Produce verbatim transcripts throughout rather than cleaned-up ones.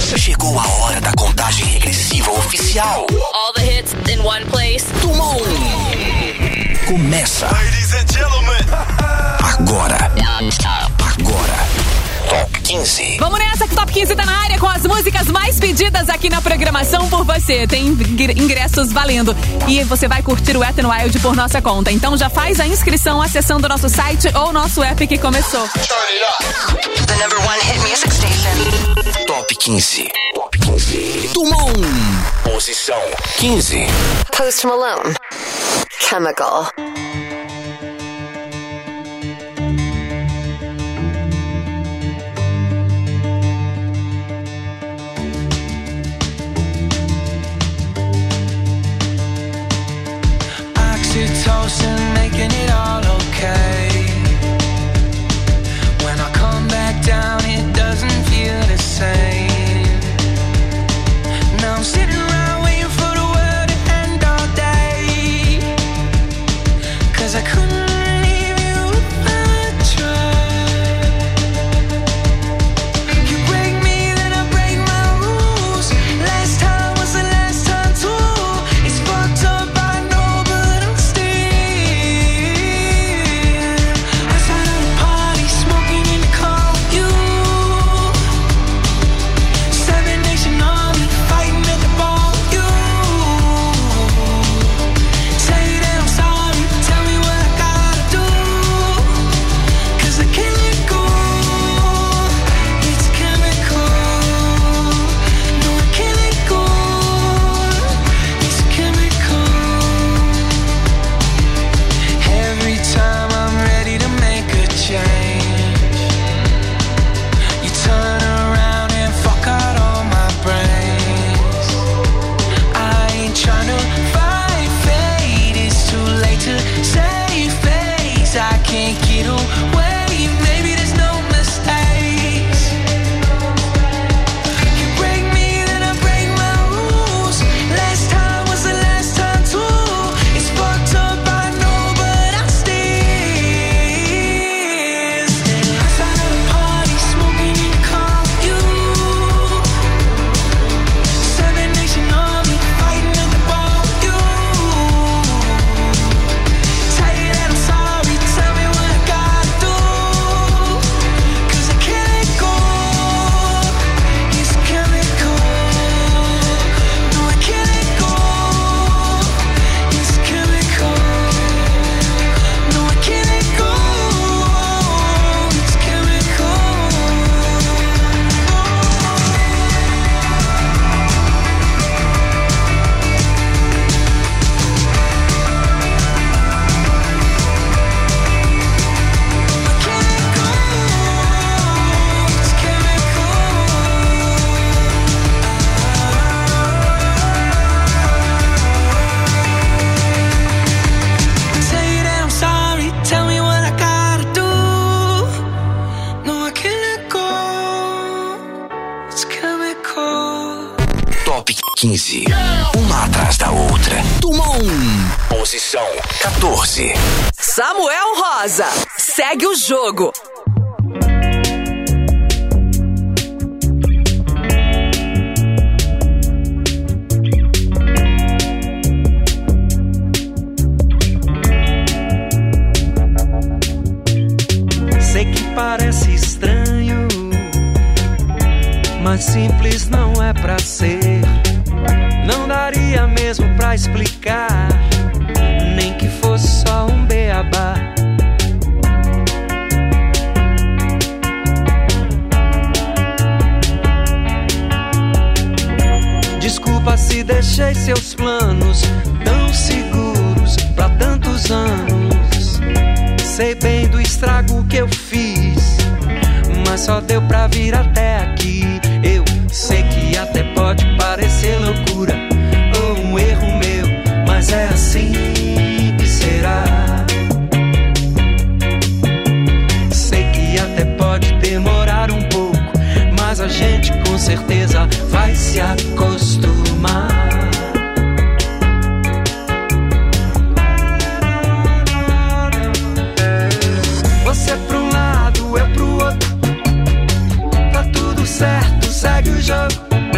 Chegou a hora da contagem regressiva oficial. All the hits in one place. Tumon. Começa. Ladies and gentlemen. Agora. Agora. Top quinze. Vamos nessa que o Top quinze tá na área com as músicas mais pedidas aqui na programação por você. Tem ingressos valendo. E você vai curtir o Wet n Wild por nossa conta. Então já faz a inscrição acessando o nosso site ou nosso app que começou. The number one hit music station. Top quinze. Top quinze. Tumon. Posição quinze. Post Malone. Chemical. Oxytocin making it all okay. When I come back down, it doesn't feel the same. Now I'm sitting around waiting for the world to end all day. 'Cause I couldn't leave you if I tried. You break me, then I break my rules. Last time was the last time too. It's fucked up, I know, but I'm still outside of the party, smoking in the car with you. Seven Nation Army, fighting at the bar with you. Say that I'm sorry, tell me what I gotta do. 'Cause I can't let go. It's chemical. No, I can't let go. It's chemical. Every time I'm ready to make a change, you turn around and fuck out all my brains. I ain't tryna fight fate, it's too late to save face. I can't get away, maybe there's no mistakes. You break me, then I break my rules. Last time was the last time too. It's fucked up, I know, but I'm still outside of the party, smoking in the car with you. Seven Nation Army, fighting at the bar with you. Tell you that I'm sorry, tell me what I gotta do. 'Cause I can't let go. It's chemical. No, I can't let go. It's chemical. No, I can't let go. It's chemical. Tell you that I'm sorry, tell me what I gotta do. No, I can't let go. It's chemical. Top quinze. Uma atrás da outra. Tumon. Posição quatorze. Samuel Rosa. Segue o jogo. Sei que parece estranho, mas simples não é pra ser. Não daria mesmo pra explicar, nem que fosse só um beabá. Desculpa se deixei seus planos tão seguros pra tantos anos. Sei bem do estrago que eu fiz, mas só deu pra vir até aqui. Eu sei que até pode parecer loucura ou um erro meu, mas é assim que será. Sei que até pode demorar um pouco, mas a gente com certeza vai se acostumar. Você pra um lado, eu pro outro, tá tudo certo, segue o jogo.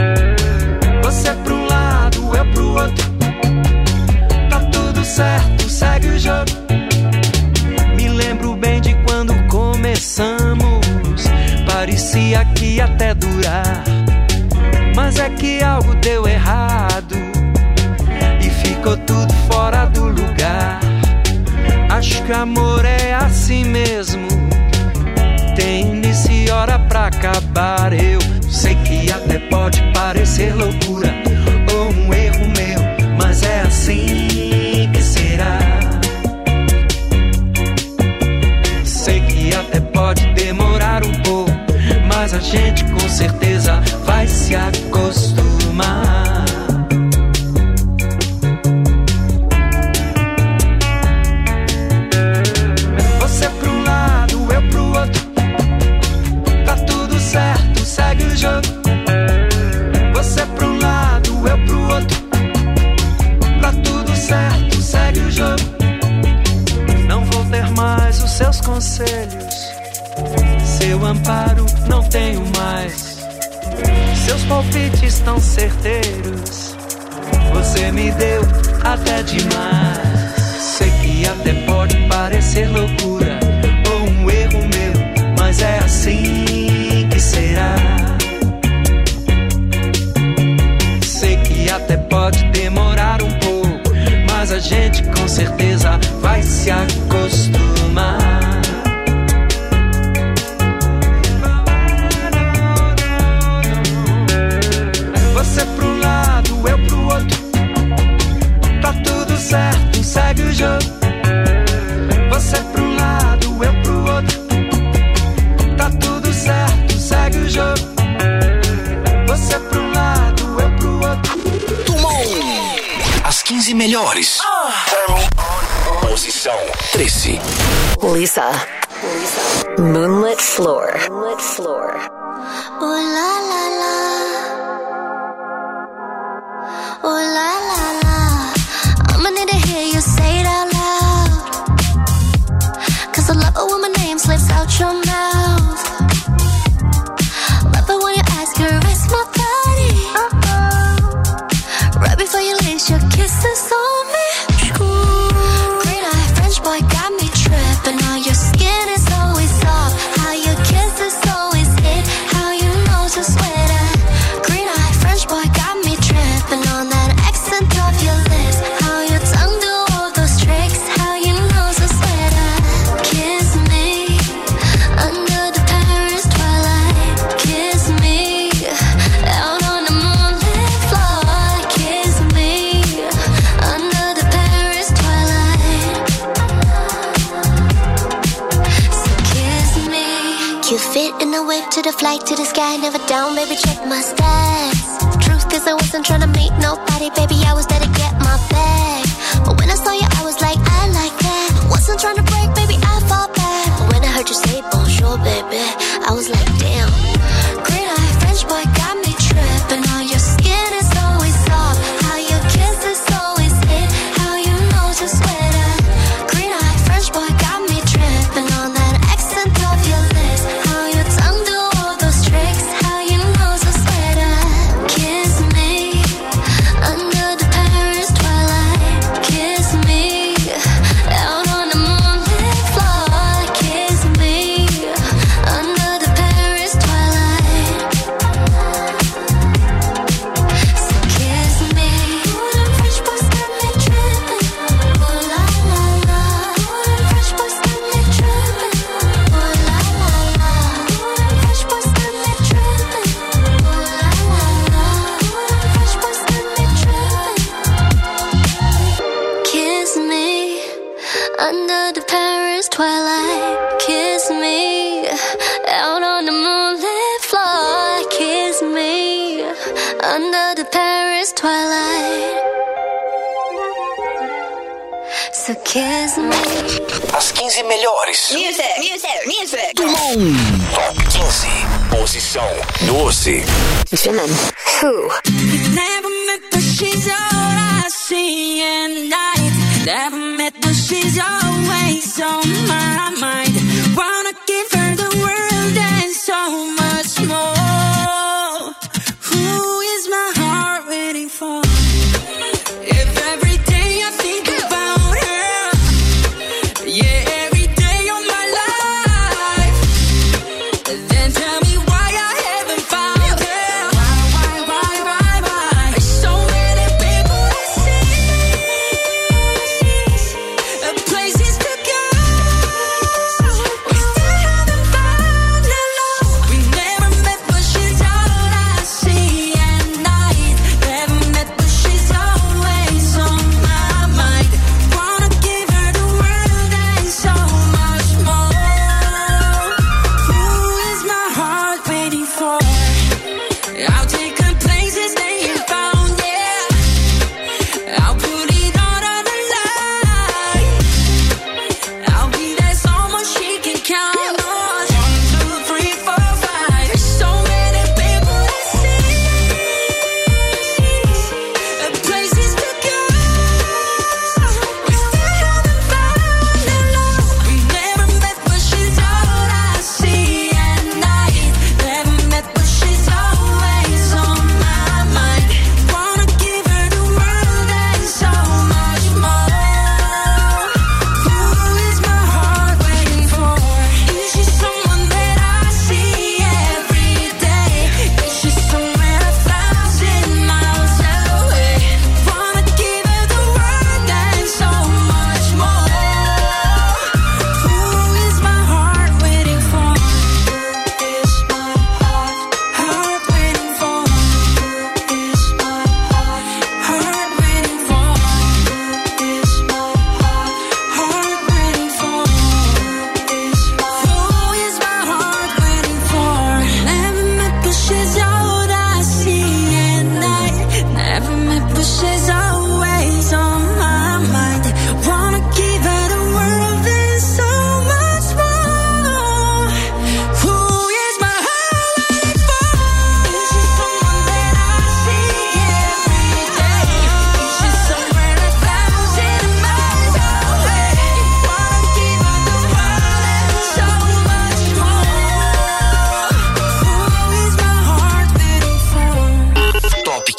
parecia que ia até durar, mas é que algo deu errado e ficou tudo fora do lugar. Acho que amor é assim mesmo, tem início e hora pra acabar. Eu sei que até pode parecer loucura ou um erro meu, mas é assim que será. Sei que até pode demorar um pouco, mas a gente com certeza vai se acostumar. Você pra um lado, eu pro outro, tá tudo certo, segue o jogo. Você pra um lado, eu pro outro, tá tudo certo, segue o jogo. Não vou ter mais os seus conselhos, seu amparo não tenho mais, seus palpites tão certeiros, você me deu até demais. Sei que até pode parecer loucura ou um erro meu, mas é assim que será. Sei que até pode demorar um pouco, mas a gente com certeza vai se acostumar. Você pro um lado, eu pro outro, tá tudo certo, segue o jogo. Você pro um lado, eu pro outro, tá tudo certo, segue o jogo. Você pro um lado, eu pro outro. Tumon! As quinze melhores. Posição treze. Lisa. Lisa. Moonlit Floor. Moonlit Floor. Oh la la la. Oh la la la. I'ma need to hear you say it out loud, 'cause I love it when my name slips out your mouth. Love it when you ask her, it's my body. Uh-oh. Right before you leave, your kisses on me. Green eye French boy got me tripping. How your skin is always soft, how your kisses always hit, how you know to sweater. Green eye French boy got me tripping on that accent of your lips, how your tongue do all those tricks, how you know to sweater. Kiss me under the Paris twilight, kiss me out on the moonlit floor, kiss me under the Paris twilight. So kiss me. You fit in the whip to the flight to the sky, never down, baby, check my stats. Truth is I wasn't trying to meet nobody, baby, I was there to get my bag. But when I saw you, I was like, I like that. Wasn't trying to break, baby, I fall back. But when I heard you say bonjour, baby, I was like, damn. Green eye French boy got me tripping. How your skin is always soft, how your kisses always hit, how you know to sweater. Green eye French boy got me tripping on that accent of your lips, how your tongue do all those tricks, how you know to sweater. Kiss me under the Paris twilight, kiss me out on the moonlit floor, kiss me under the Paris twilight. So kiss me. Ooh, them French boys got me tripping. Ooh la la la. Ooh, them French boys got me tripping. Ooh la la la. Ooh, them French boys got me tripping. Ooh la la la. Ooh, them French boys got me tripping. Kiss me under the Paris twilight, kiss me out on the moonlit floor, kiss me under the Paris twilight. So kiss me. As quinze melhores. Music, music, music. Tumon! Top quinze. Posição doze. Jimin. Who? Never met but she's all I see at night. Never met but she's always on my mind. Wanna give her the world and so much more. Who is my heart waiting for? If every day I think about her, yeah, every day of my life, then tell me why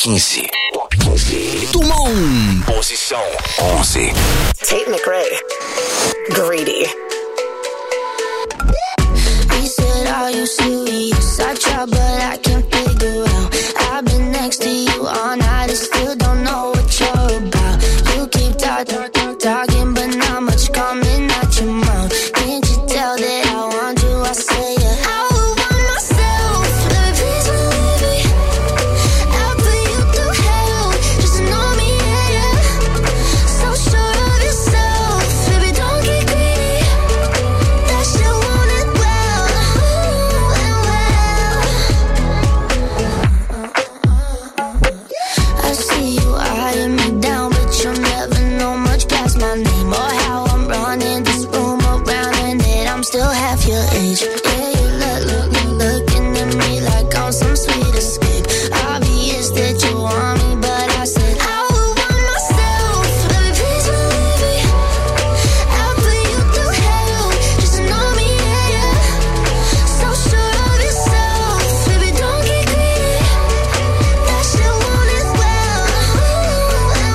quinze. Top quinze. Tumon. Posição onze. Tate McRae. Greedy. He said, are you serious? I try, but I can't figure out. I've been next to you all night and still don't know what you're about. You keep talking, talking, but not much coming out your mouth. Can't you tell that I want you? I say yeah. I would want myself. Baby, please believe me. I'll put you through hell. Just to know me, yeah, yeah. So sure of yourself. Baby, don't get greedy. That shit want it well. Ooh, and well. I see you eyeing me down, but you'll never know much past my name or how I'm running this room around, and that I'm still half your age. Yeah, you look, look, look, looking at me like I'm some sweet escape. Obvious that you want me, but I said I would want myself. Baby, please believe me. I'll put you through hell just to know me, yeah, yeah. So sure of yourself, baby, don't get greedy. That shit want it well. Ooh, and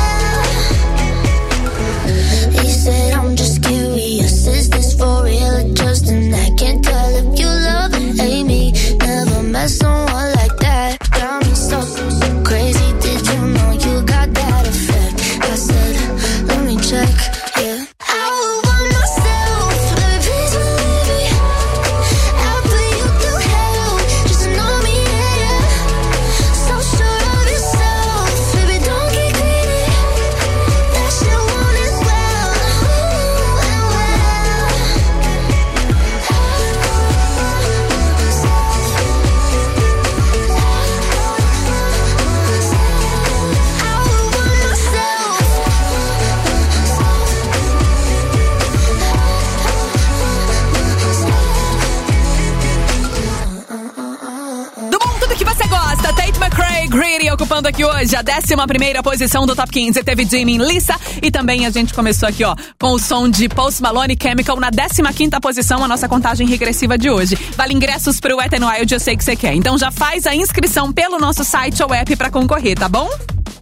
well. He said, I'm just curious. Is this for real or just an act? Can't tell if you love or hate me. Never met someone like that. Got me so, so crazy. Did you know you got that effect? I said, let me check, yeah. I would want myself. Baby, please believe me. I'll put you through hell just to know me, yeah, yeah. So sure of yourself. Baby, don't get greedy. That shit want it well. Ooh, and I would want myself. Do bom, tudo que você gosta. Tate McRae, Greedy, ocupando aqui hoje a décima primeira posição do Top quinze. Teve Jimin, Lisa, e também a gente começou aqui, ó, com o som de Post Malone, Chemical, na décima quinta posição, a nossa contagem regressiva de hoje. Vale ingressos pro Wet n Wild, eu sei que você quer. Então já faz a inscrição pelo nosso site ou app pra concorrer, tá bom?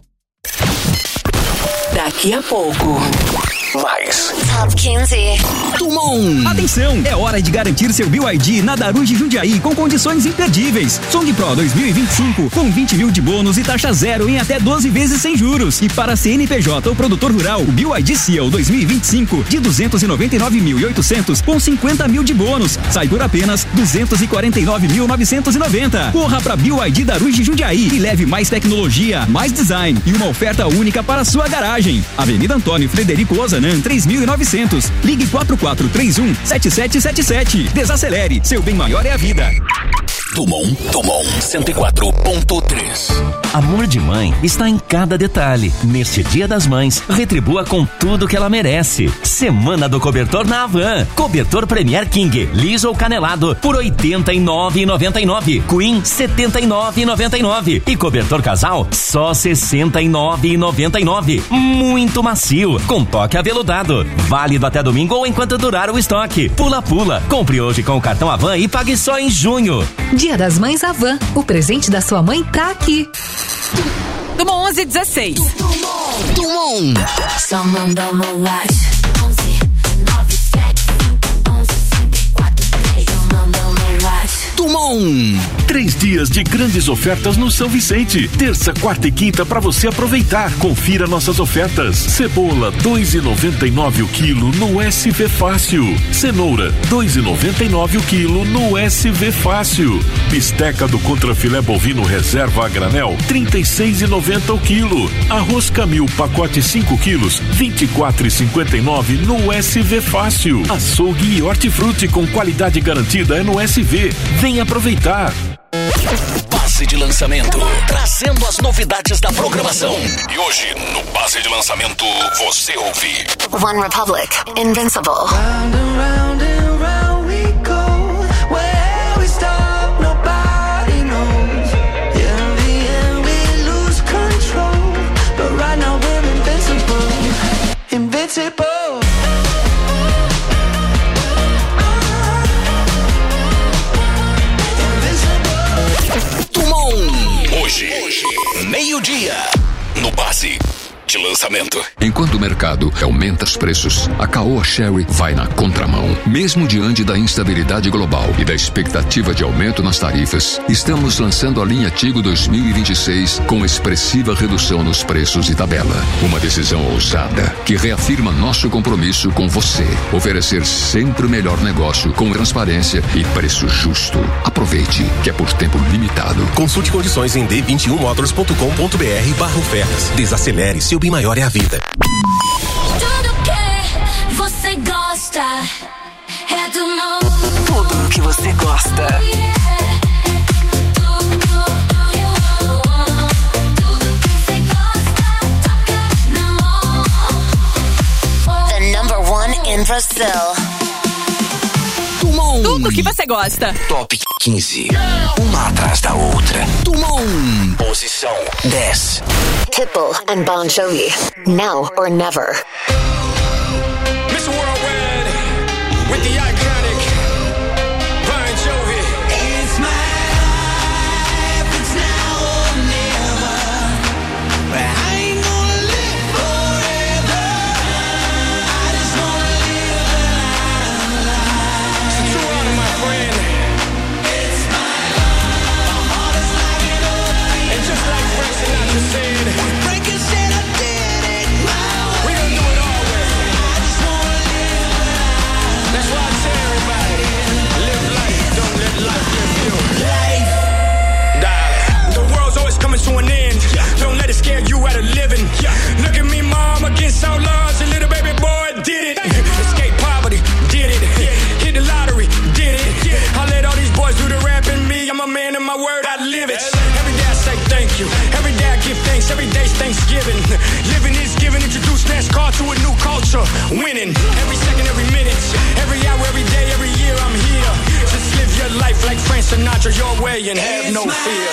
Daqui a pouco. Mais. Top quinze. Tumon. Atenção, é hora de garantir seu B Y D na Darude Jundiaí com condições imperdíveis. Song Pro dois mil e vinte e cinco com vinte mil de bônus e taxa zero em até doze vezes sem juros. E para C N P J ou produtor rural, o B Y D Seal dois mil e vinte e cinco de duzentos e noventa e nove mil e oitocentos com cinquenta mil de bônus. Sai por apenas duzentos e quarenta e nove mil novecentos e noventa. Corra para B Y D Darude Jundiaí e leve mais tecnologia, mais design e uma oferta única para sua garagem. Avenida Antônio Frederico Ozanam, três mil e novecentos. Ligue quatro quatro três um sete sete sete sete. Desacelere, seu bem maior é a vida. Tumon. Tumon cento e quatro ponto três. Amor de mãe está em cada detalhe. Neste Dia das Mães, retribua com tudo que ela merece. Semana do cobertor na Havan. Cobertor Premier King, liso ou canelado, por oitenta e nove reais e noventa e nove centavos. Queen, setenta e nove reais e noventa e nove centavos. E cobertor casal, só sessenta e nove reais e noventa e nove centavos. Muito macio, com toque aveludado. Válido até domingo ou enquanto durar o estoque. Pula Pula. Compre hoje com o cartão Havan e pague só em junho. Dia das Mães Havan. O presente da sua mãe tá aqui. Tumon onze dezesseis. Tumon. Someone dá uma light. onze, nove, sete, cinco, onze, cinco, quatro, três. Someone dá uma light. Tumon. Três dias de grandes ofertas no São Vicente. Terça, quarta e quinta para você aproveitar. Confira nossas ofertas. Cebola, dois e noventa e nove o quilo no S V Fácil. Cenoura, dois e noventa e nove o quilo no S V Fácil. Bisteca do contrafilé bovino reserva a granel, trinta e seis e noventa o quilo. Arroz Camil, pacote cinco quilos, vinte e quatro e cinquenta e nove no S V Fácil. Açougue e hortifruti com qualidade garantida é no S V. Vem aproveitar. Base de lançamento, trazendo as novidades da programação. E hoje, no Base de Lançamento, você ouve One Republic, Invincible. Round and round and round we go. Where we stop, nobody knows. In the end we lose control, but right now we're invincible. Invincible. Hoje, dia. No Base de Lançamento. Enquanto o mercado aumenta os preços, a Caoa Sherry vai na contramão. Mesmo diante da instabilidade global e da expectativa de aumento nas tarifas, estamos lançando a linha Tigo dois mil e vinte e seis com expressiva redução nos preços e tabela. Uma decisão ousada que reafirma nosso compromisso com você. Oferecer sempre o melhor negócio com transparência e preço justo. Aproveite, que é por tempo limitado. Consulte condições em d vinte e um motors ponto com ponto b r barra ofertas. Desacelere, seu bem maior é a vida. Tudo que você gosta é do novo. Tudo que você gosta. The number one in Brazil. Tudo que você gosta. Top quinze. Uma atrás da outra. Tuma um. Posição dez. Pitbull and Bon Jovi. Now or never. Miss Worldwide with the iconic Bon Jovi. It's my life, it's now or never. But I ain't gonna live forever. I just wanna live a life. So true honor, my friend. It's my life. My heart is like an open. And just like Frank Sinatra said, Frank said I did it my way. We gonna do it all way. I just wanna live a life. That's why I tell everybody, live life, don't let life live you. Life, darling. The world's always coming to an end. Don't let it scare you out of living. Look at me, mom, against all odds. A little baby boy did it. Escape poverty, did it. Hit the lottery, did it. I let all these boys do the rap and me. I'm a man of my word, I live it. Every day I say thank you. Every day I give thanks. Every day's Thanksgiving. Living is giving. Introduce NASCAR to a new culture. Winning. Every second, every minute. Every hour, every day, every year I'm here. Just live your life like Frank Sinatra your way and have no fear.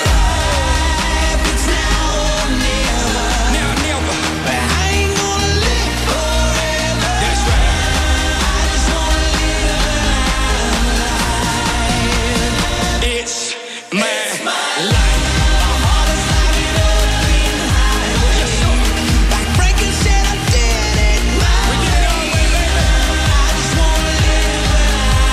Now, never. But I ain't gonna live forever. That's right. I just wanna live a life. It's my life. My heart is like an open highway. Yes, sir. Like Franklin said, I did it my way. We did it all way, baby. I just wanna live a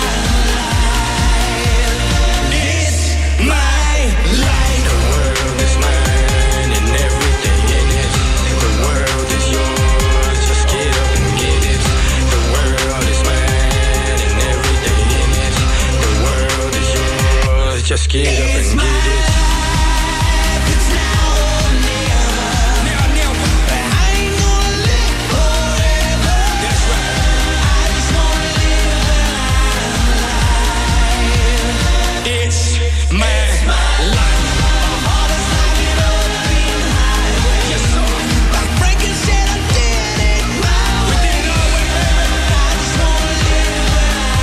life. It's my life. The world is mine and everything in it. The world is yours. Just get up and get it. The world is mine and everything in it. The world is yours. Just get up and get it. It's now or never. Now, never. But I ain't gonna live forever. That's right. I just wanna live a life. It's my life. My heart is like an open highway. Yes, sir. Like Franklin said, I did it my way. We did it all way, baby. I just wanna live a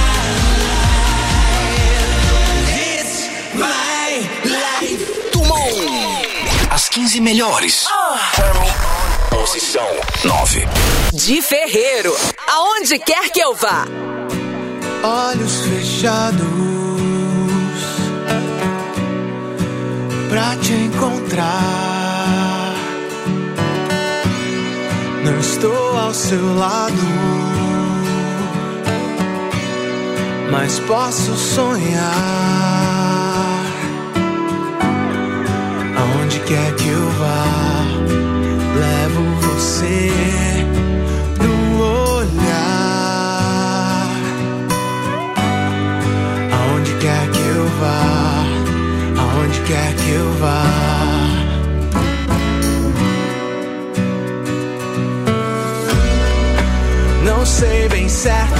life. It's my life. Tuma um. As quinze melhores. Posição nove. De Ferreiro, aonde quer que eu vá. Olhos fechados pra te encontrar. Não estou ao seu lado, mas posso sonhar. Aonde quer que eu vá, levo você no olhar. Aonde quer que eu vá, aonde quer que eu vá. Não sei bem certo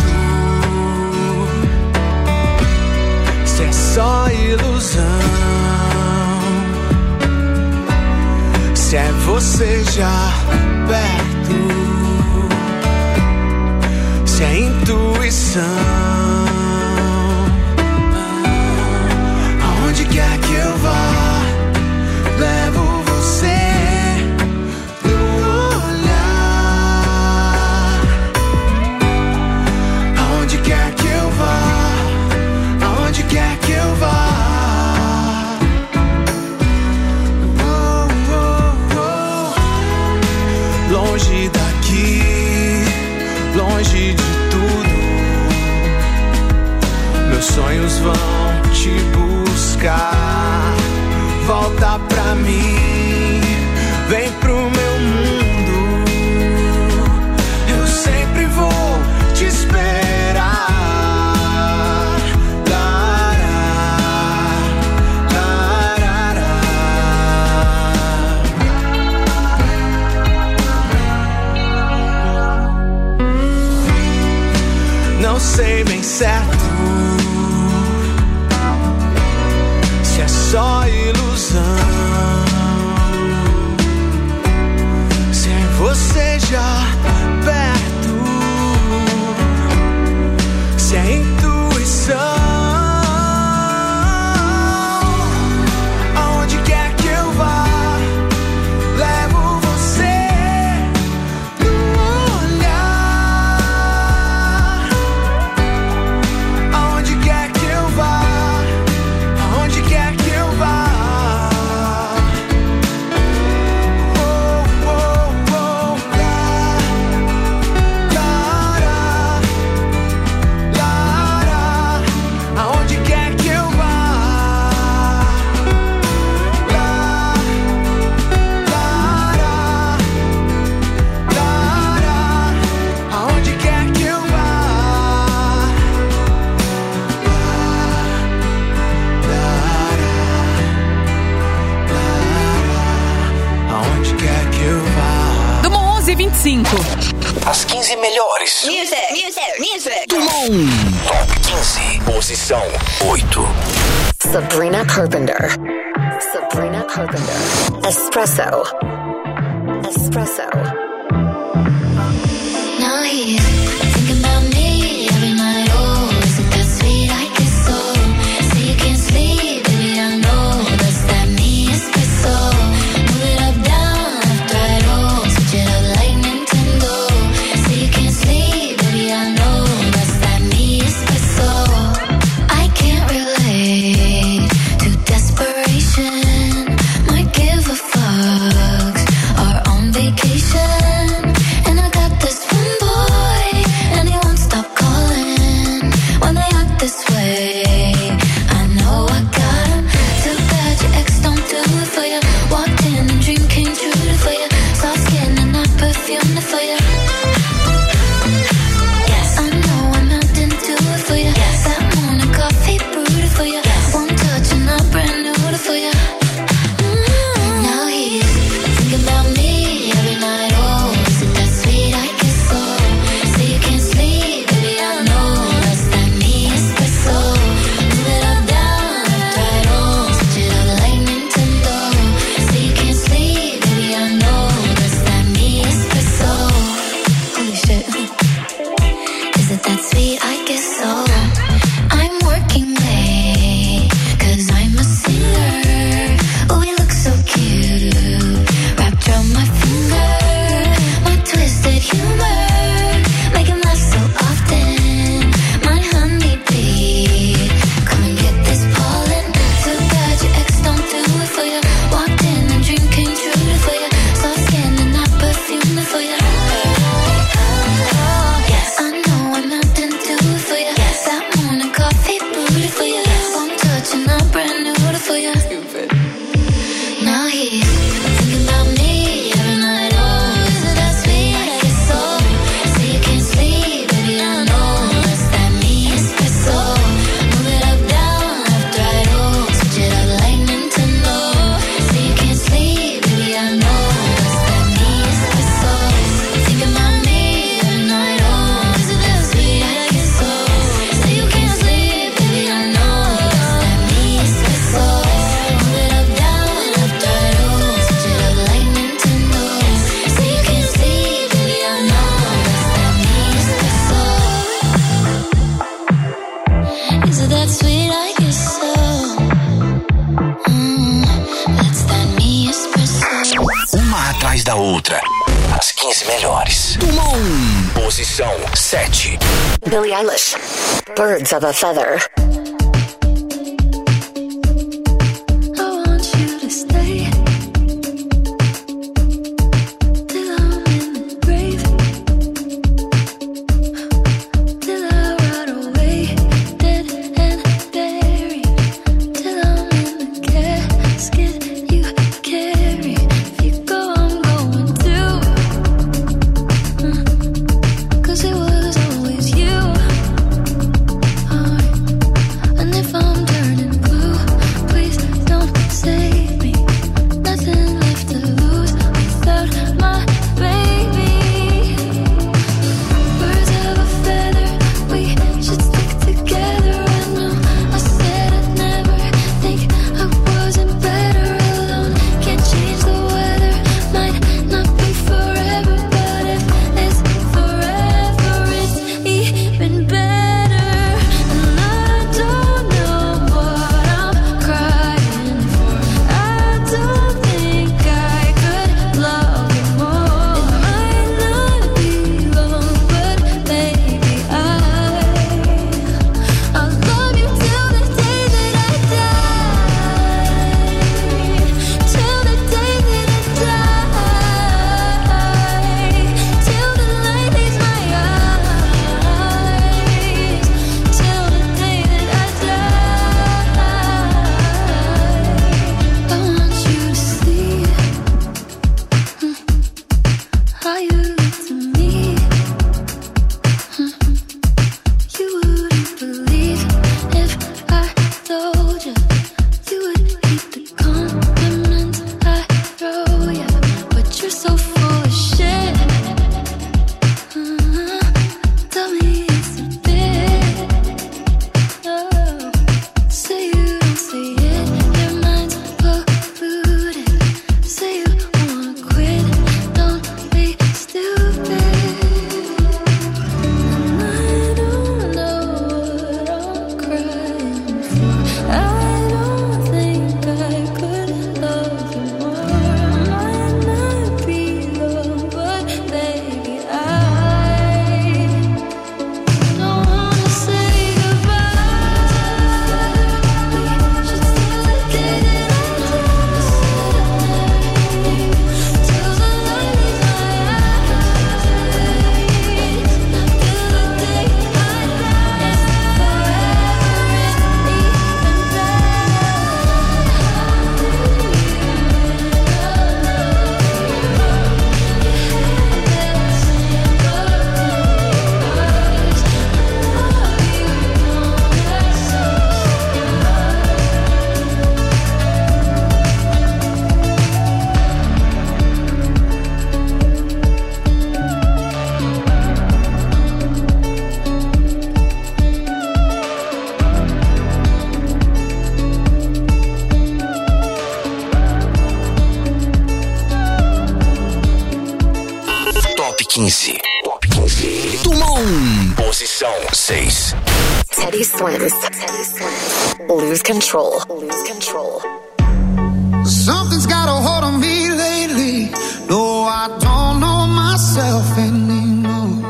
se é só ilusão, se é você já perto, se é intuição. Aonde quer que eu vá, levo você no olhar. Aonde quer que eu vá, aonde quer que eu vá. Oh, oh, oh. certo, se é só ilusão, sem você já perto, se é intuição. As quinze melhores. Music, music, music. Dumont. Top quinze. Posição oito. Sabrina Carpenter. Sabrina Carpenter. Espresso. Espresso. Now he's thinking about me every night. Oh, is it that sweet? I guess so. Say you can't sleep, baby, I know that's that me espresso. Move it up, down, left, right, oh, switch it up like Nintendo. Say you can't sleep, baby, I know that's that me espresso. I can't relate to desperation. Might give a fuck. Are on vacation, and I got this one boy, and he won't stop calling when they act this way. I know I got him. Too bad your ex don't do it for you. Walked in and dream came true for you. Soft skin and not perfume for you. Yes, I know I'm not into it for you. Yes, that morning coffee brewed for you. Yes, one touch and I'm brand new for you. Mm, now he's thinking about me every night. Oh, is it that sweet? I guess so. Say you can't sleep, baby, I know that's that me espresso. Move it up, down, left, right, oh, switch it up like Nintendo. Say you can't sleep, baby, I know that's that me espresso. Holy shit. Is it that sweet? I guess so. I'm working late, cause I'm a singer. Oh, you look so cute, wrapped around my finger. My twisted humor, make him laugh so often. My honeybee, come and get this pollen. Too bad your ex don't do it for you. Walked in and dream came true for you. Soft skin and not perfume for you. Yes, I know I'm not into it for you. That morning coffee brewed for you. One touch and I'm brand new for you. Now he's thinking about me every night. Oh, is it that sweet? I guess so. Say you can't sleep, baby, I know that's that me espresso. Move it up, down, left, right, oh, switch it up like Nintendo. Say you can't sleep, baby, I know that's that me espresso. Thinking about me every night. Oh, is it that sweet? I guess so. Say you can't sleep, baby, I know that's that me espresso. Move it up, down, left, right, oh, switch it up like Nintendo. Say you can't sleep, baby, I know that's that me espresso. Is it that sweet? I guess so. Mm, that's that me espresso. Uma atrás da outra. As quinze melhores. Dumont. Posição sete. Billie Eilish. Birds of a Feather. I want you to stay till I'm in the grave, till I rot away, dead and buried, till I'm in the casket you carry. If you go, I'm going too. Mm, 'cause it was always you. Oh, quinze. Top quinze. Dumont. Posição seis. Teddy Swims. Lose control. Lose control. Something's got a hold on me lately. No, I don't know myself anymore.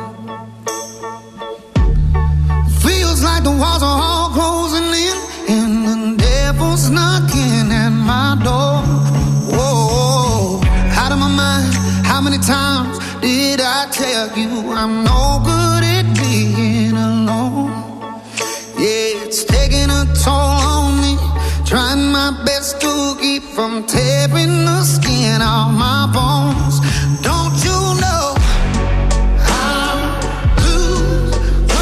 Feels like the walls are all closing in, and the devil's knocking at my door. Whoa, out of my mind. How many times did I tell you I'm no good at being alone? Yeah, it's taking a toll on me. Trying my best to keep from tearing the skin off my bones. Don't you know I lose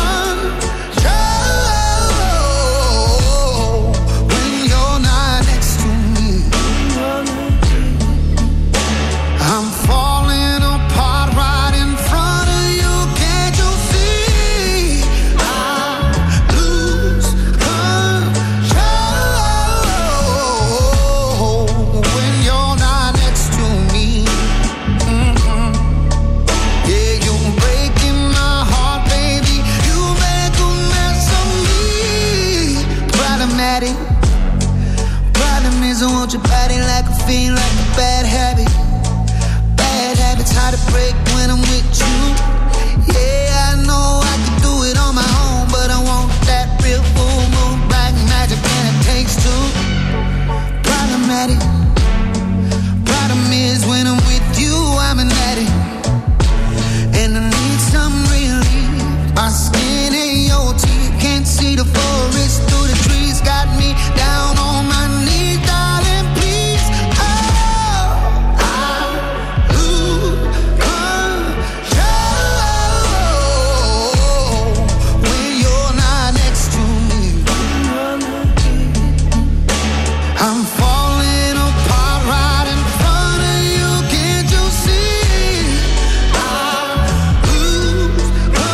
control when you're not next to me? I'm falling apart right in front of you. Can't you see? I lose control when you're not next to me. Mm-hmm. Yeah, you're breaking my heart, baby. You make a mess of me. Problematic. Problem is I want your body like a fiend, like a bad habit. Bad habits hard to break when I'm with you. Yeah, I know I can do it on my own, but I want that real full moon black magic, and it takes two. Problematic. Problem is when I'm with you, I'm an addict, and I need some relief. My skin and your teeth can't see the forest through the trees. Got me down on my knees, darling, please. Oh, I lose control when you're not next to me. I'm falling apart right in front of you. Can't you see? I lose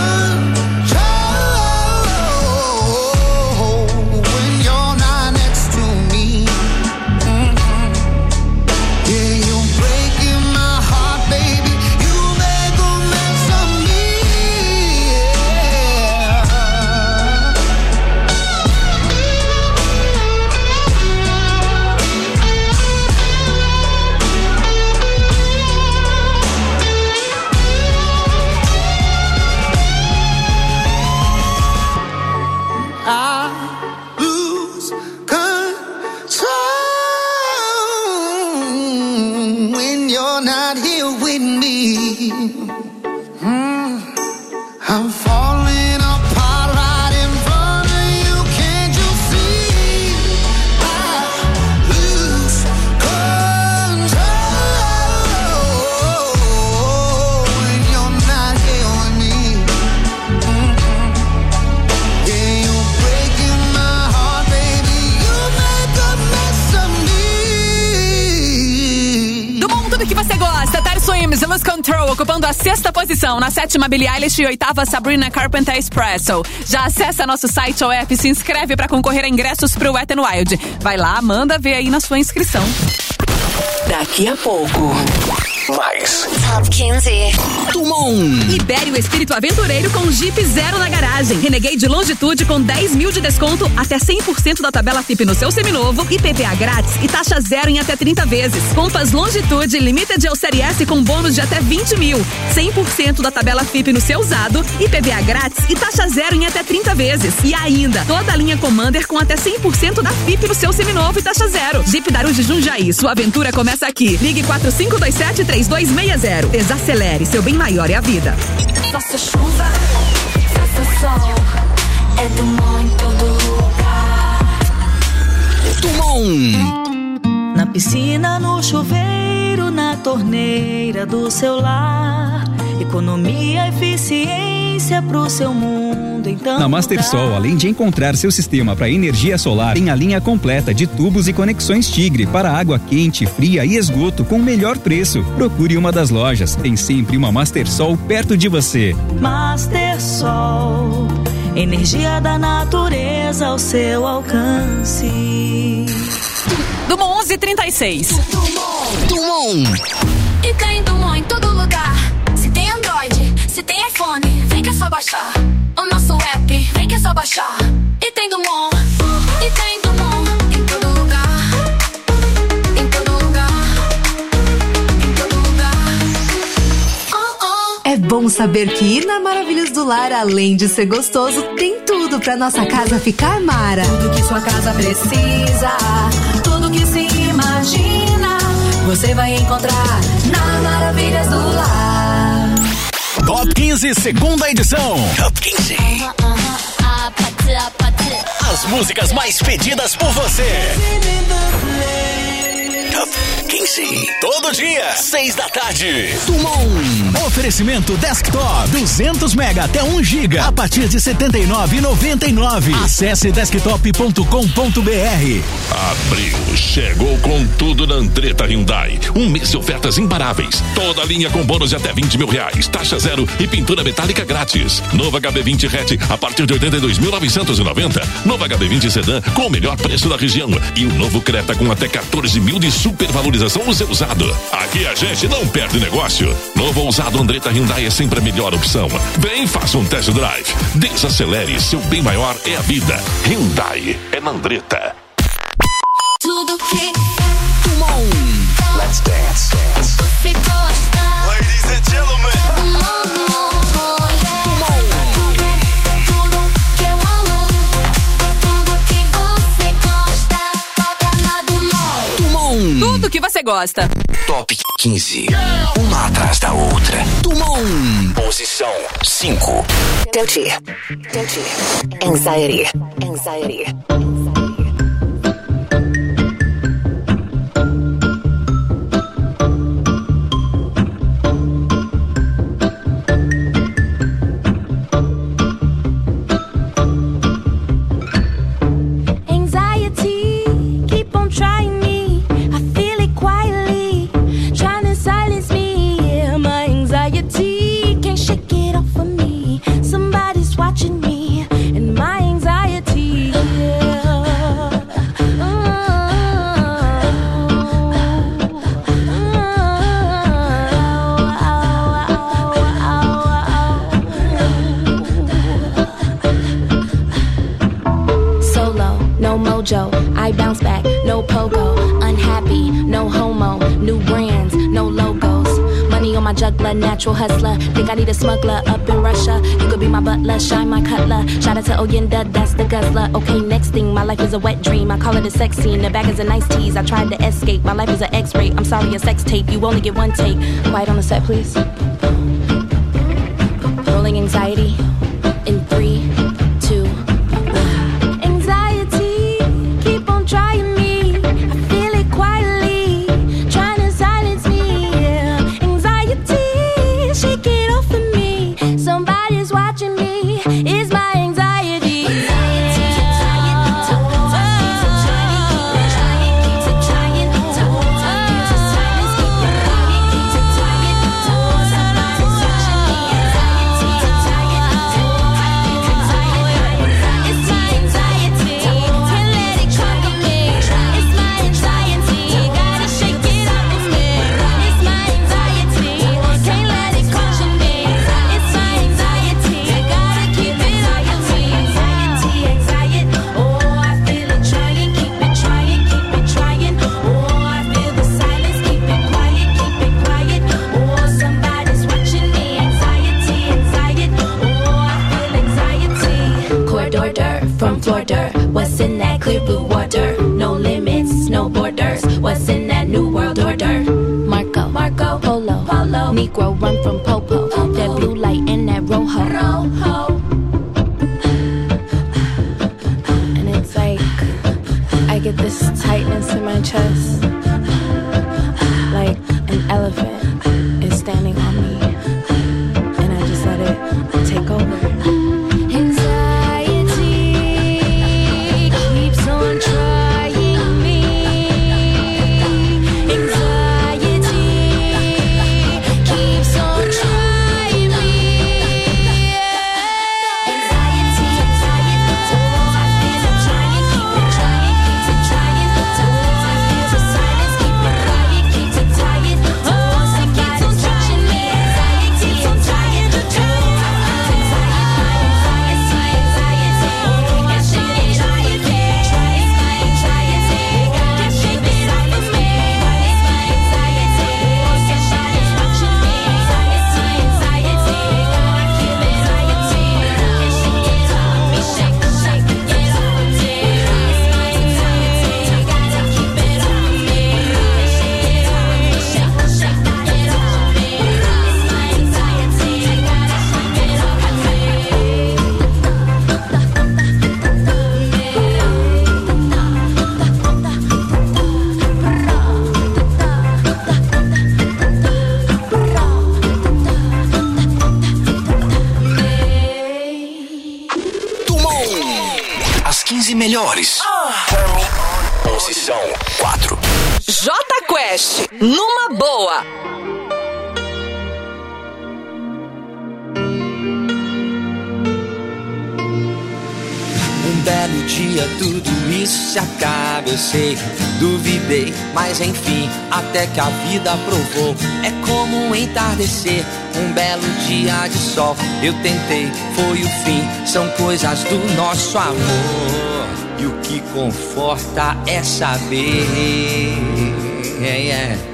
control when you're not next to me. Mhm. Yeah, you're breaking my heart, baby. You make a mess of me. I lose control when you're not here with me. Mm. I'm falling apart right in front of you. Can't you see? I lose control when you're not here with me. Mm-mm. Yeah, you're breaking my heart, baby. You make a mess of me. Do mundo do que você gosta, Teddy Swims, Lose Control, ocupando a sexta posição. Na sétima, Billie Eilish, e oitava, Sabrina Carpenter Expresso. Já acessa nosso site ou app, se inscreve pra concorrer a ingressos pro Wet n Wild. Vai lá, manda ver aí na sua inscrição. Daqui a pouco. Mais. Top quinze. Dumont. Libere o espírito aventureiro com Jeep Zero na garagem. Renegade Longitude com dez mil de desconto, até cem por cento da tabela F I P no seu seminovo, I P V A grátis e taxa zero em até trinta vezes. Compass Longitude Limited ou Série S com bônus de até vinte mil. cem por cento da tabela F I P no seu usado, I P V A grátis e taxa zero em até trinta vezes. E ainda, toda a linha Commander com até cem por cento da F I P no seu seminovo e taxa zero. Jeep Darude Jundiaí, sua aventura começa aqui. Ligue quatro cinco dois sete três dois seis zero. Desacelere, seu bem maior é a vida. Faça chuva, faça sol, é Dumont em todo lugar. Dumont. Na piscina, no chuveiro, na torneira do seu lar. Economia, eficiência pro seu mundo, então. Na Mastersol, além de encontrar seu sistema para energia solar, tem a linha completa de tubos e conexões Tigre para água quente, fria e esgoto com o melhor preço. Procure uma das lojas, tem sempre uma Mastersol perto de você. Mastersol, energia da natureza ao seu alcance. Dumont onze e trinta e seis. Dumont. E tem Dumont em todo lugar. Se tem Android, Se tem iPhone, vem que é só baixar. O nosso app, vem que é só baixar. E tem do Mon, e tem do Mon. Em todo lugar, em todo lugar, em todo lugar. Oh, oh. É bom saber que ir na Maravilhas do Lar, além de ser gostoso, tem tudo pra nossa casa ficar mara. Tudo que sua casa precisa, tudo que se imagina, você vai encontrar na Maravilhas do Lar. Top quinze, segunda edição. Top quinze. As músicas mais pedidas por você. Top quinze. Todo dia, seis da tarde. Tumon. Oferecimento desktop. duzentos mega até um giga. A partir de setenta e nove reais e noventa e nove centavos. Acesse desktop ponto com ponto b r. Abril chegou com tudo na Andretta Hyundai. Um mês de ofertas imparáveis. Toda a linha com bônus de até vinte mil reais. Taxa zero e pintura metálica grátis. Novo H B vinte hatch a partir de oitenta e dois mil novecentos e noventa. Novo H B vinte sedã com o melhor preço da região. E o novo Creta com até quatorze mil de supervalorização no seu usado. Aqui a gente não perde negócio. Novo ou usado Andretta Hyundai é sempre a melhor opção. Vem, faça um test drive. Desacelere, seu bem maior é a vida. Hyundai é na Andretta. Tudo que Tumon. Let's dance. você gosta. Ladies and gentlemen. Tudo que eu amo, tudo que você gosta, toca na Dumont. Tumon. Tudo que você gosta. Top quinze. Uma atrás da outra. Tumon. Posição cinco. Doechii. Doechii. Anxiety. Anxiety. Anxiety, keep on trying me. I feel it quietly, trying to silence me. Yeah, my anxiety can't shake it off of me. Somebody's watching me, and my anxiety. Yeah. Solo, no mojo, I bounce back, no pogo. Unhappy, no homo, new brands, no logos. Money on my juggler, natural hustler. Think I need a smuggler up in Russia. You could be my butler, shine my cutler. Shout out to Oyenda, that's the guzzler. Okay, next thing, my life is a wet dream. I call it a sex scene, the back is a nice tease. I tried to escape, my life is an X-ray. I'm sorry, a sex tape, you only get one take. Quiet on the set, please. Rolling anxiety in three, two, one. Anxiety, keep on trying me. I feel it quietly, trying to silence me. Yeah. Anxiety, shake it off of me. Somebody's watching me. It's my anxiety. From Florida, what's in that clear blue water? No limits, no borders. What's in that new world order? Marco, Marco, Polo, Polo. Negro run from Popo. Popo. That blue light and that rojo. Rojo. And it's like I get this tightness in my chest, like an elephant is standing on me, and I just let it take over. Society melhores. Posição quatro. Jota Quest, numa boa. Um belo dia tudo isso se acaba, eu sei. Duvidei, mas enfim, até que a vida provou. É como um entardecer, um belo dia de sol. Eu tentei, foi o fim, são coisas do nosso amor. E o que conforta é saber yeah, yeah,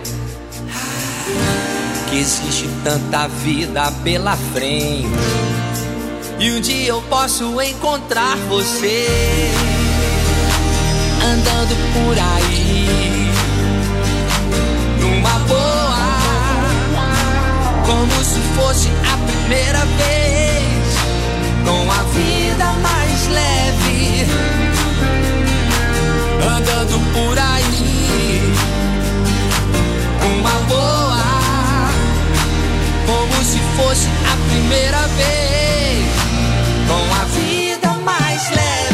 que existe tanta vida pela frente. E um dia eu posso encontrar você andando por aí numa boa, como se fosse a primeira vez, com a vida mais leve, andando por aí numa boa, como se fosse a primeira vez, com a vida mais leve.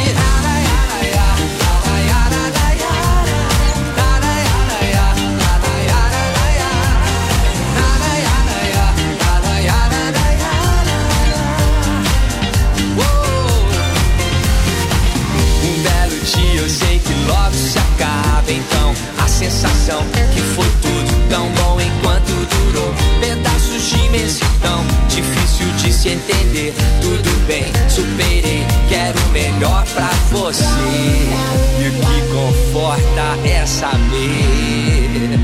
Um belo dia eu sei que logo se acaba, então a sensação que foi tudo tão bom enquanto durou. Pedaços de imensidão, difícil de se entender. Tudo bem, superei, quero o melhor pra você. E o que conforta é saber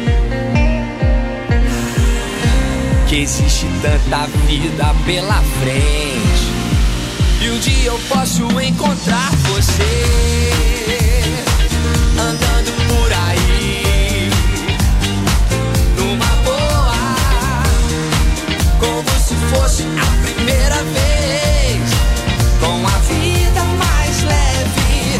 que existe tanta vida pela frente. E um dia eu posso encontrar você andando por aí numa boa, como se fosse a primeira vez, com a vida mais leve,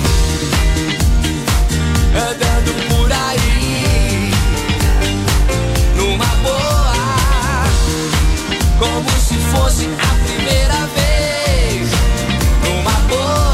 andando por aí numa boa, como se fosse a primeira vez, numa boa.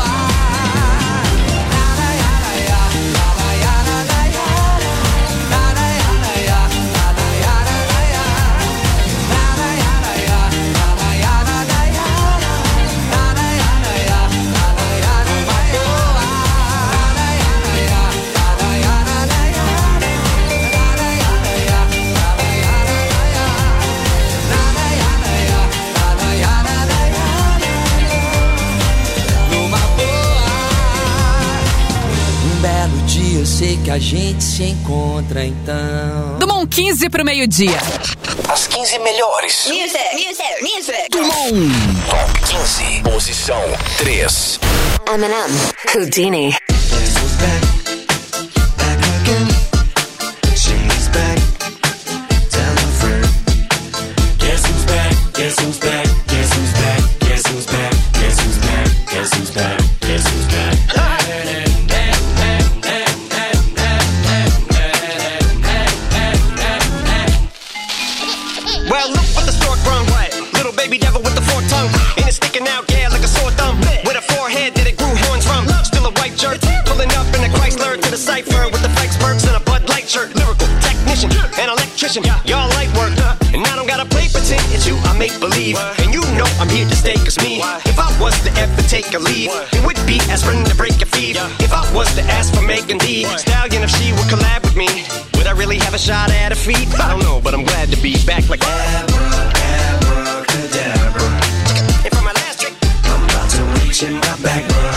Eu sei que a gente se encontra então. Dumont quinze pro meio-dia. As quinze melhores. Music, music, music. Dumont Top quinze. Posição três. Eminem, Houdini. Y'all light work, and I don't gotta play pretend it's you, I make believe. And you know I'm here to stay, cause me, if I was to ever take a leave, it would be aspirin to break your feet. If I was to ask for Megan Thee Stallion, if she would collab with me, would I really have a shot at her feet? I don't know, but I'm glad to be back like Abra, abracadabra. And for my last trick, I'm about to reach in my back, bruh.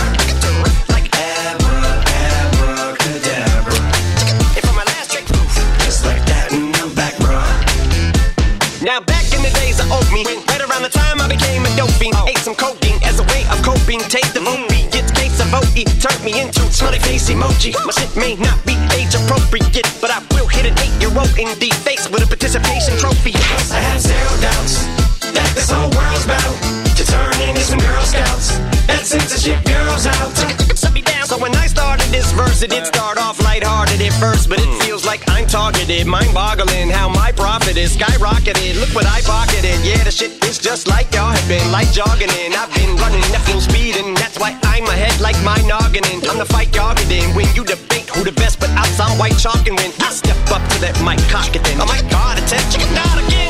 Now back in the days I owed me, right around the time I became a dope fiend, ate some codeine as a way of coping. Take the movie, get case of O E, turned me into smiley face emoji. My shit may not be age appropriate, but I will hit an eight-year-old in the face with a participation trophy. I have zero doubts that this whole world's about to turn into some Girl Scouts and censorship girls out. So me down. So when I started this verse, it did start off lighthearted at first, but it feels like like I'm targeted. Mind-boggling how my profit is skyrocketed. Look what I pocketed. Yeah, the shit is just like y'all have been. Like jogging in. I've been running at full speed, and that's why I'm ahead like my noggin. I'm the fight y'all get in. When you debate who the best, but I'll sound white chalk and win. I step up to that mic, cock it then. Oh my God, attention, chicken out again.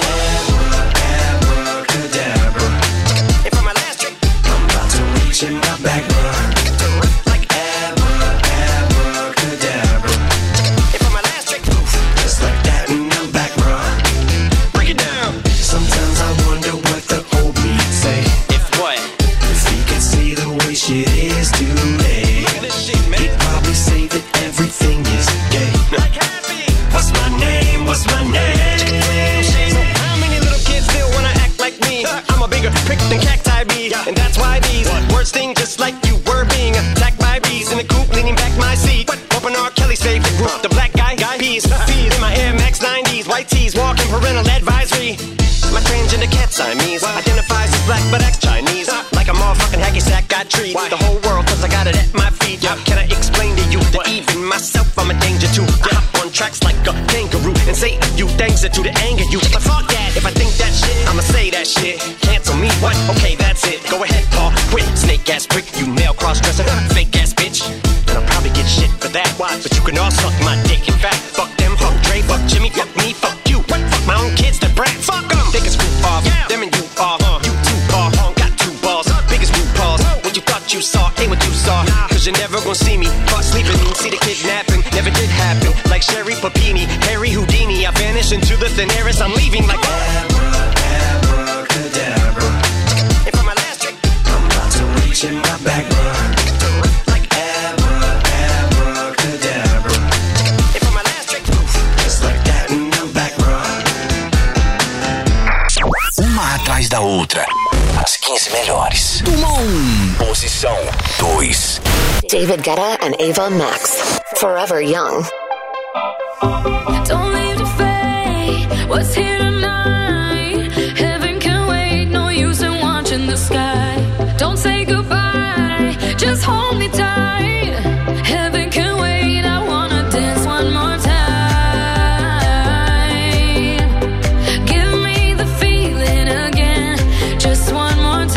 Abracadabra. And for my last trick, I'm about to reach in my back, bro. Like abra, abracadabra. And for my last trick, poof, just like that, and I'm back, bro. Break it down. Sometimes I wonder what the old me say. If what? If he could see the way shit is today. Look at this shit, man. He'd probably say that everything is gay. Like happy. What's my name? What's my name? So how many little kids still wanna act like me? I'm a bigger prick than cacti bees, and that's why these words sting just like you were being attacked by bees in the coop, leaning back my seat. Open R. Kelly's favorite group, the black guy, guy peas. Fees in my Air Max nineties, white tees, walking parental advisory. My transgender cat Siamese identifies as black but acts Chinese. Like a motherfucking hacky sack, got treat the whole world cause I got it at my feet. How can I explain to you that even myself I'm a danger to? I hop on tracks like a kangaroo and say a few things that to the anger you. But fuck that, if I think that shit, I'ma say that shit. Cancel me, what? Okay, that's it. Go ahead, Paul, quit. Snake ass prick, you male cross-dresser, fake ass bitch. And I'll probably get shit for that. Why? But you can all suck my dick. In fact, fuck them, fuck Dre, fuck Jimmy, fuck me, fuck you. What? Fuck my own kids, the brat. Fuck them. Take a screw off, yeah. Them and you off. Uh, you two paw, uh, got two balls. Biggest blue paws. What you thought you saw ain't what you saw. Nah. Cause you're never gonna see me caught sleeping. See the kidnapping, never did happen. Like Sherry Papini, Harry Houdini. I vanish into the thin air as I'm leaving like Abra, abracadabra. And for my last trick, I'm about to reach in my back, bro. Like Abra, abracadabra. And for my last trick, poof, just like that, and I'm back, bro. Uma atrás da outra. As quinze melhores. Uma um. Posição dois. David Guetta and Ava Max. Forever Young. Don't leave the fate. What's here tonight? Heaven can wait. No use in watching the sky. Don't say goodbye. Just hold me tight. Heaven can wait. I wanna dance one more time. Give me the feeling again. Just one more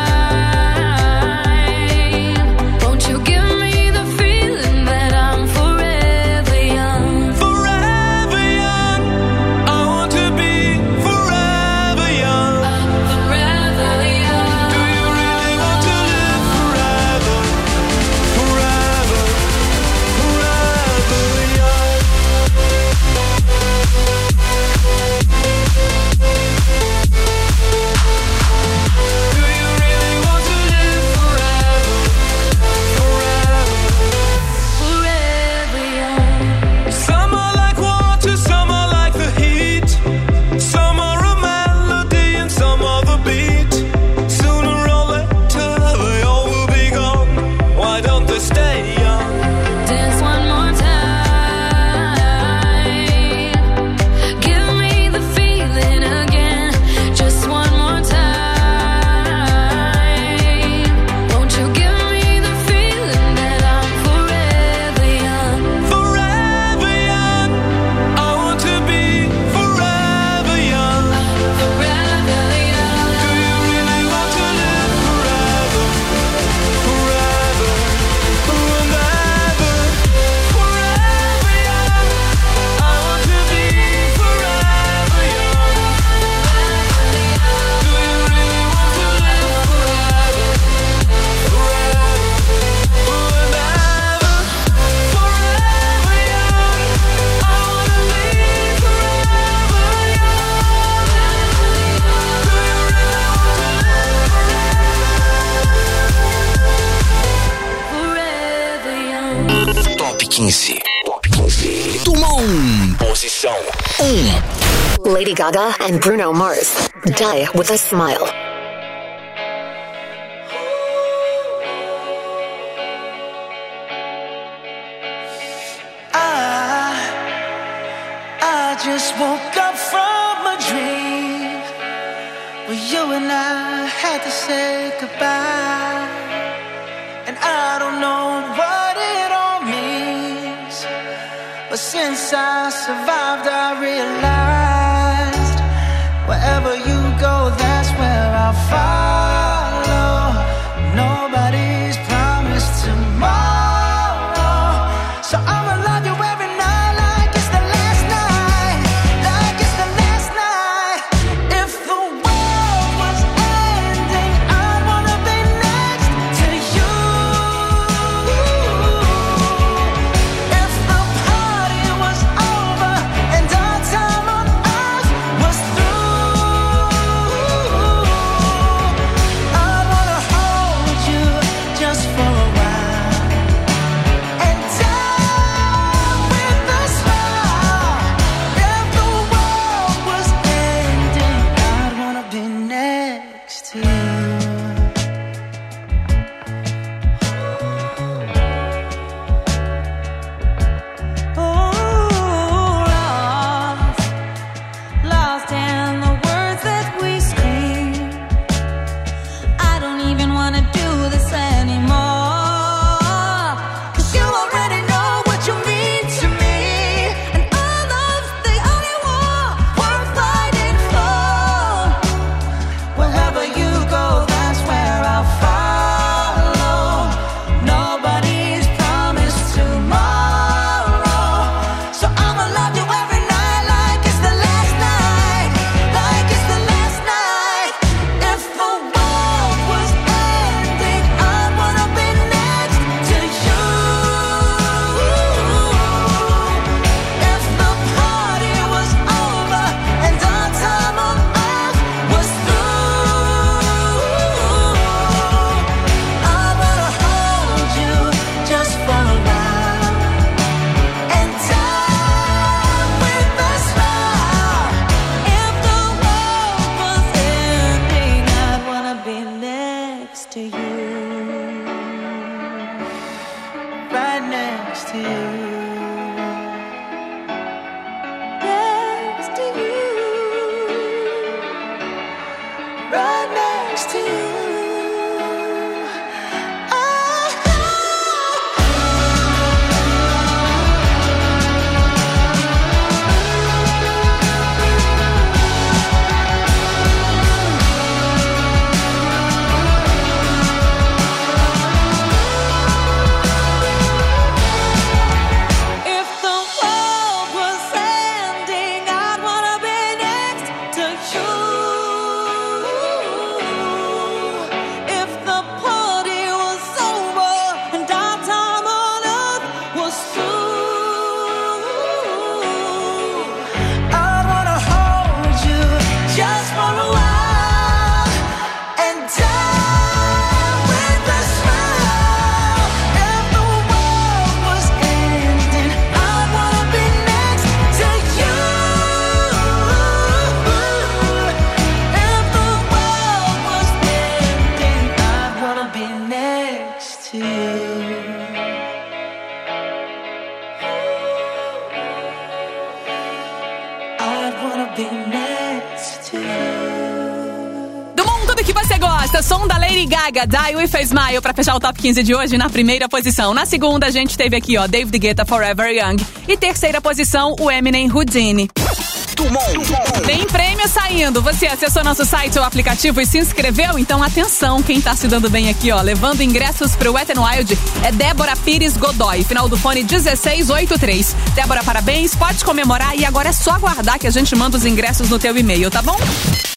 time. Won't you give me the feeling that I'm forever young? Forever young. I want to be forever young. I'm forever young. Do you really want to live forever? Forever, forever young. Do you really want to live forever? Forever. Forever young. Some are like water, some are like the heat. Some are a melody and some are the beat. Sooner or later they all will be gone. Why don't they stay young? Dance one more time. Give me the feeling again. Just one more time. Won't you give me the feeling that I'm forever young? Forever young. I want to be forever young. Forever young. Do you really want to live forever? Forever, forever, forever young. I want to be forever young. Do you really want to live forever? Forever, forever, forever young. I wanna be forever young. Do you really want to live forever? Forever young. Top quinze. Top quinze. Tuma um. Posição um. Lady Gaga and Bruno Mars. Die with a Smile. I, I just woke up from a dream where you and I had to say goodbye. And I don't know what it all means, but since Since I survived, I realized wherever you go, that's where I'll follow. Nobody's promised tomorrow, so I'ma love you every night like it's the last night, like it's the last night. If the world was ending, I'd wanna be next to you. If the party was over and our time on earth was through, I'd wanna hold you just for a while and die with a smile. If the world was ending, I'd wanna be next to you. Lost, lost in the words that we scream. I don't even wanna do this anymore, 'cause you already know what you mean to me, and our love's the only war worth fighting for. Wherever you go, that's where I'll follow. Nobody's promised tomorrow, so I'ma love you every night like it's the last night, like it's the last night. If the world was ending, I'd wanna be next to you. If the party was over and our time on earth was through, I'd wanna hold you just for a while and die with a smile. If the world was ending, I'd wanna be next to you, right next to you, next to you, right next to you. If the world was ending, I'd wanna be next to you. If the party was over and our time on earth was through, I'd wanna hold you just for a while and die with a smile. If the world was ending, I'd wanna be next to you. If the world was ending, I'd wanna be next to you. I'd wanna be next to you. Do mundo do que você gosta, som da Lady Gaga, Die With a Smile, pra fechar o Top quinze de hoje na primeira posição. Na segunda, a gente teve aqui, ó, David Guetta, Forever Young. E terceira posição, o Eminem, Houdini. Tem prêmio saindo. Você acessou nosso site ou aplicativo e se inscreveu? Então atenção, quem tá se dando bem aqui, ó, levando ingressos pro Wet n Wild é Débora Pires Godoy, final do fone dezesseis oitenta e três. Débora, parabéns, pode comemorar e agora é só aguardar que a gente manda os ingressos no teu e-mail, tá bom?